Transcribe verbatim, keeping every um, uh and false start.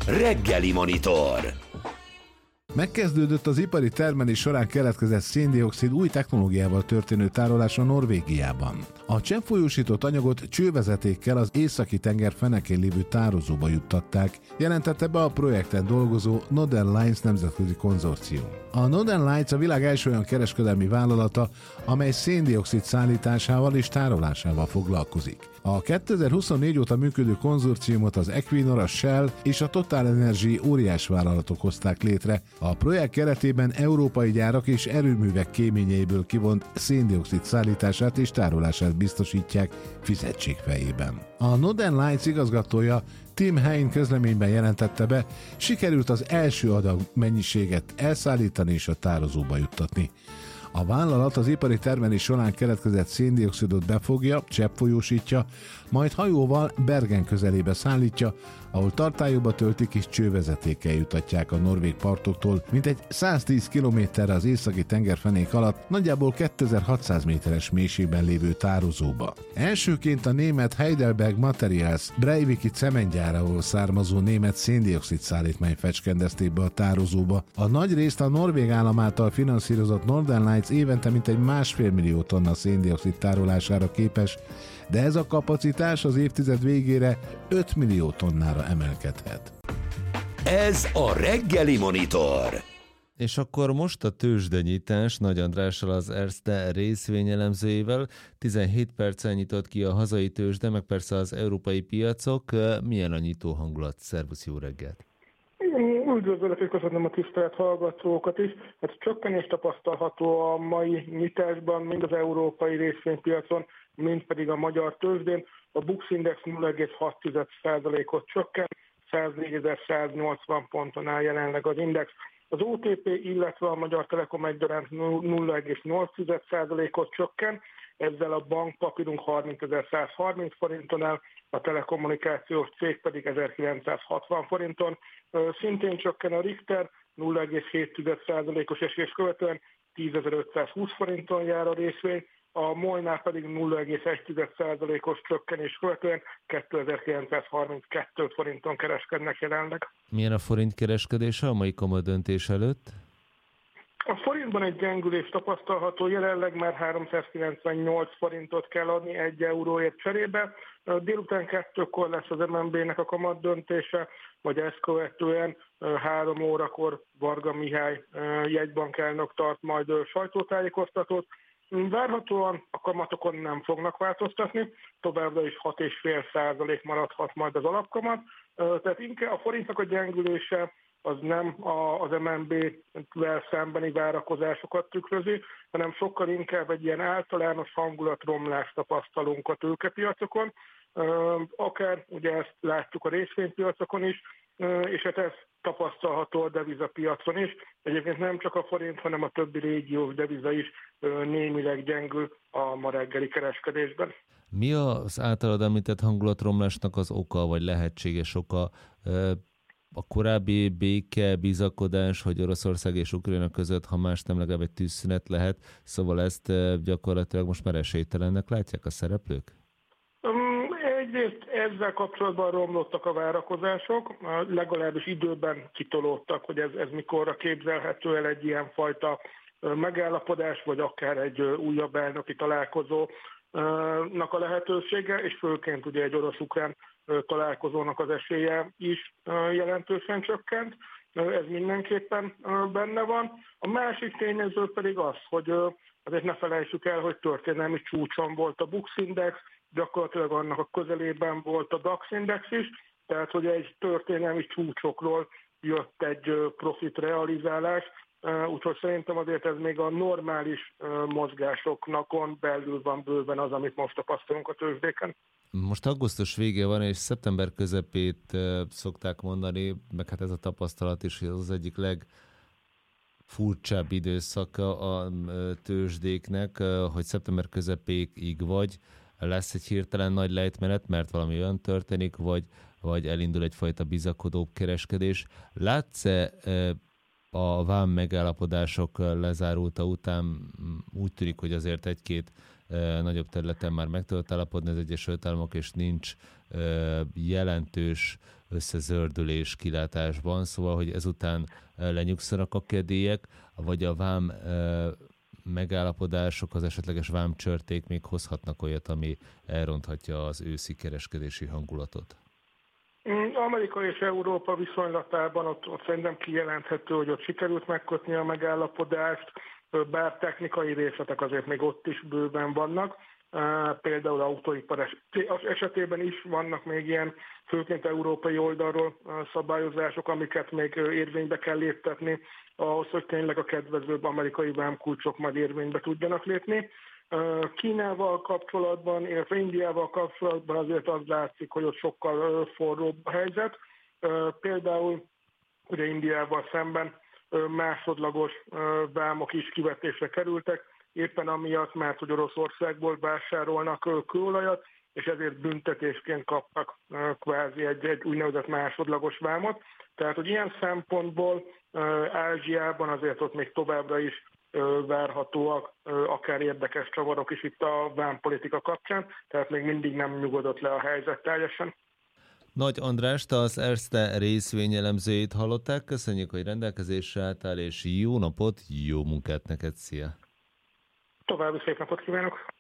Reggeli Monitor. Megkezdődött az ipari termelés során keletkezett szén-dioxid új technológiával történő tárolása Norvégiában. A cseppfolyósított anyagot csővezetékkel az északi tenger fenekén lévő tározóba juttatták, jelentette be a projekten dolgozó Northern Lights nemzetközi konzorcium. A Northern Lights a világ első olyan kereskedelmi vállalata, amely szén-dioxid szállításával és tárolásával foglalkozik. A kétezer-huszonnégy óta működő konzorciumot az Equinor, a Shell és a Total Energy óriás vállalatok hozták létre. A projekt keretében európai gyárak és erőművek kéményeiből kivont szén-dioxid szállítását és tárolását biztosítják fizetség fejében. A Northern Lights igazgatója Tim Hein közleményben jelentette be, sikerült az első adag mennyiséget elszállítani és a tározóba juttatni. A vállalat az ipari termelés során keletkezett szén-dioxidot befogja, cseppfolyósítja, majd hajóval Bergen közelébe szállítja, ahol tartályokba töltik és csővezetékkel jutatják a norvég partoktól, mintegy száztíz kilométerre az északi tengerfenék alatt, nagyjából kétezer-hatszáz méteres mélységben lévő tározóba. Elsőként a német Heidelberg Materials Breiviki cementgyárából származó német szén-dioxid szállítmány fecskendezték be a tározóba. A nagy részt a norvég állam által finanszírozott Northern Lights évente mintegy másfél millió tonna szén-dioxid tárolására képes, de ez a kapacitás az évtized végére öt millió tonnára emelkedhet. Ez a Reggeli Monitor. És akkor most a tőzsdenyítás Nagy Andrással, az Erste részvényelemzőjével. tizenhét perccel nyitott ki a hazai tőzsde, meg persze az európai piacok. Milyen a nyitó hangulat? Szervusz, jó reggelt! Üdvözlök, és köszönöm a tisztelt hallgatókat is. Hát csökkenés tapasztalható a mai nyitásban, mind az európai részvénypiacon, mind pedig a magyar tőzsdén. A Bux Index nulla egész hat százalékot csökken, száznégyezer-száznyolcvan ponton áll jelenleg az index. Az o té pé, illetve a Magyar Telekom egyaránt nulla egész nyolc százalékot csökken, ezzel a bankpapírunk harmincezer-százharminc forinton áll, a telekommunikációs cég pedig ezerkilencszázhatvan forinton. Szintén csökken a Richter, nulla egész hét százalékos esés követően tízezer-ötszázhúsz forinton jár a részvény, a MOL-nál pedig nulla egész egy százalékos csökkenés követően kétezer-kilencszázharminckettő forinton kereskednek jelenleg. Milyen a forint kereskedése a mai kamadöntés előtt? A forintban egy gyengülés tapasztalható, jelenleg már háromszázkilencvennyolc forintot kell adni egy euróért cserébe. Délután kettőkor lesz az em en bé-nek a kamat döntése, vagy ezt követően három órakor Varga Mihály jegybankelnök tart majd sajtótájékoztatót. Várhatóan a kamatokon nem fognak változtatni, továbbra is hat egész öt százalék maradhat majd az alapkamat, tehát inkább a forintnak a gyengülése az nem az em en bé-vel szembeni várakozásokat tükrözi, hanem sokkal inkább egy ilyen általános hangulatromlást tapasztalunk a tőkepiacokon, akár ugye ezt látjuk a részvénypiacokon is, és hát ez tapasztalható a devizapiacon is. Egyébként nem csak a forint, hanem a többi régiós deviza is némileg gyengül a ma reggeli kereskedésben. Mi az általad említett hangulatromlásnak az oka, vagy lehetséges oka? A korábbi béke, bizakodás, hogy Oroszország és Ukrajna között, ha más nem, legalább egy tűzszünet lehet, szóval ezt gyakorlatilag most már esélytelennek látják a szereplők? Egyrészt ezzel kapcsolatban romlottak a várakozások, legalábbis időben kitolódtak, hogy ez, ez mikorra képzelhető el egy ilyen fajta megállapodás, vagy akár egy újabb elnöki találkozónak a lehetősége, és főként ugye egy orosz-ukrán találkozónak az esélye is jelentősen csökkent. Ez mindenképpen benne van. A másik tényező pedig az, hogy azért ne felejtsük el, hogy történelmi csúcson volt a Bux Index, gyakorlatilag annak a közelében volt a DAX Index is, tehát hogy egy történelmi csúcsokról jött egy profit realizálás, úgyhogy szerintem azért ez még a normális mozgásoknakon belül van bőven az, amit most tapasztalunk a tőzsdéken. Most augusztus vége van, és szeptember közepét szokták mondani, meg hát ez a tapasztalat is, hogy az egyik legfurcsább időszaka a tőzsdéknek, hogy szeptember közepéig vagy lesz egy hirtelen nagy lejtmenet, mert valami olyan történik, vagy, vagy elindul egyfajta bizakodó kereskedés. Látsz-e a vám megállapodások lezárulta után úgy tűnik, hogy azért egy-két nagyobb területen már meg tudott állapodni az Egyesült Államok, és nincs jelentős összezördülés kilátásban, szóval, hogy ezután lenyugszanak a kedélyek, vagy a vám megállapodások, az esetleges vámcsörték még hozhatnak olyat, ami elronthatja az őszi kereskedési hangulatot? Amerika és Európa viszonylatában ott, ott szerintem kijelenthető, hogy ott sikerült megkötni a megállapodást, bár technikai részletek azért még ott is bőven vannak. Például autóipar esetében is vannak még ilyen, főként európai oldalról szabályozások, amiket még érvénybe kell léptetni, ahhoz, hogy tényleg a kedvezőbb amerikai vámkulcsok majd érvénybe tudjanak lépni. Kínával kapcsolatban, illetve Indiával kapcsolatban azért az látszik, hogy ott sokkal forróbb a helyzet. Például ugye Indiával szemben másodlagos vámok is kivetésre kerültek, éppen amiatt, mert hogy Oroszországból vásárolnak kőolajat, és ezért büntetésként kaptak kvázi egy, egy úgynevezett másodlagos vámot. Tehát, hogy ilyen szempontból Ázsiában azért ott még továbbra is várhatóak, akár érdekes csavarok is itt a vámpolitika kapcsán, tehát még mindig nem nyugodott le a helyzet teljesen. Nagy Andrást, az Erste részvényelemzőjét hallották. Köszönjük, hogy rendelkezésre álltál, és jó napot, jó munkát neked, szia! További szép napot kívánok!